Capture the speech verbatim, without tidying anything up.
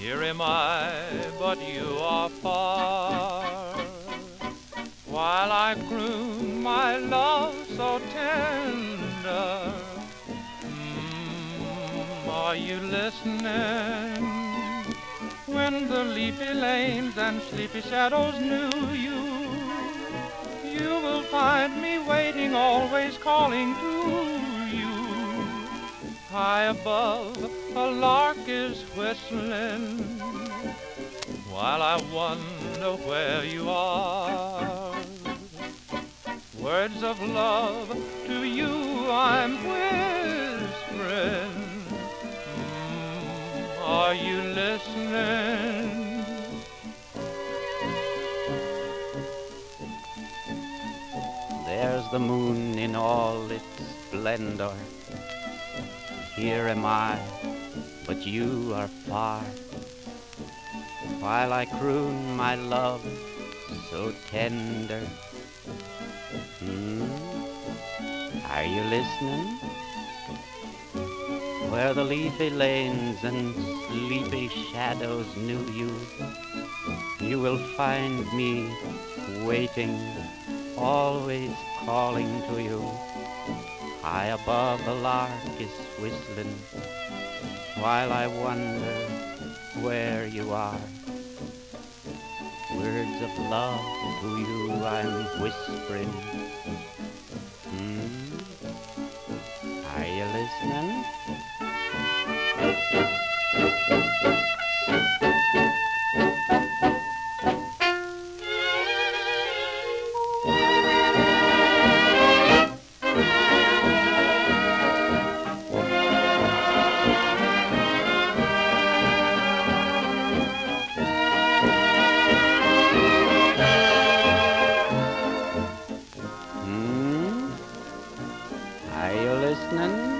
Here am I, but you are far, while I croon my love so tender. Mm, are you listening? When the leafy lanes and sleepy shadows knew you, you will find me waiting, always calling to you. High above, a lark is whistling, while I wonder where you are. Words of love to you I'm whispering. Mm, are you listening? There's the moon in all its splendor. Here am I, but you are far, while I croon my love so tender. Hmm? Are you listening? Where the leafy lanes and sleepy shadows knew you, you will find me waiting, always calling to you. High above the lark is whistling, while I wonder where you are. Words of love to you I'm whispering. Hmm? Are you listening? Hmm? Are you listening?